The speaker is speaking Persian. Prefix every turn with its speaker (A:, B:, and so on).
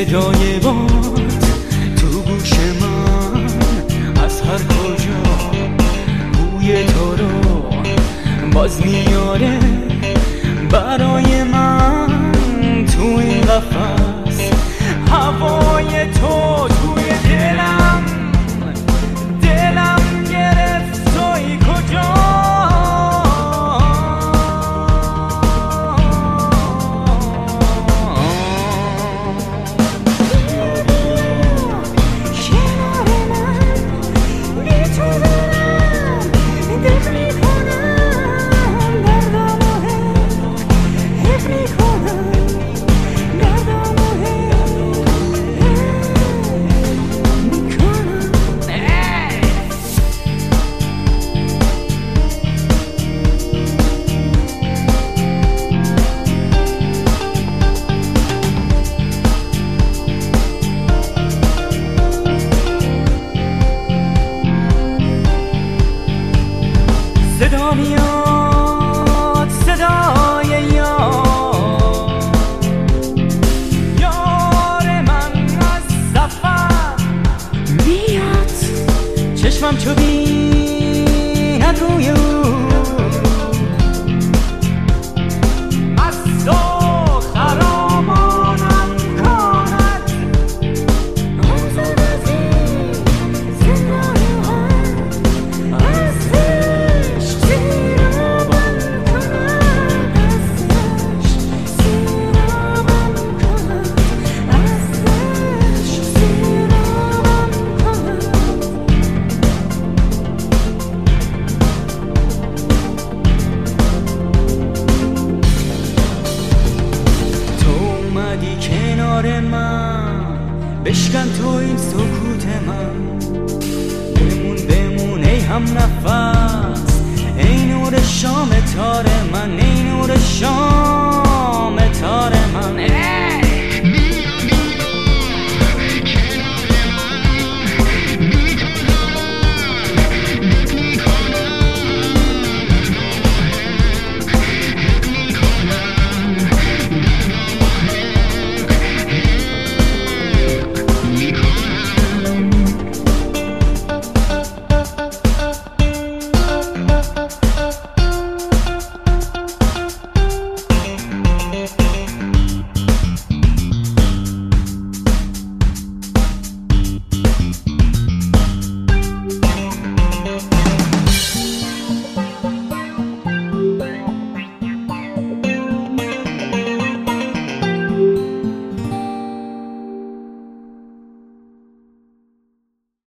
A: صدای باد تو گوش من از هر کجا بوی تو رو باز میاره برای من تو این قفس هوای تو توی دلم گرفت توی کجا صدا میاد صدای یار من از سفر میاد چشمم چو بیند روی او مست و خرامانم کند آزاد از این زندان کنار من بشکن تو این سکوت من بمون ای هم نفس ای نور شام تار من ای نور شام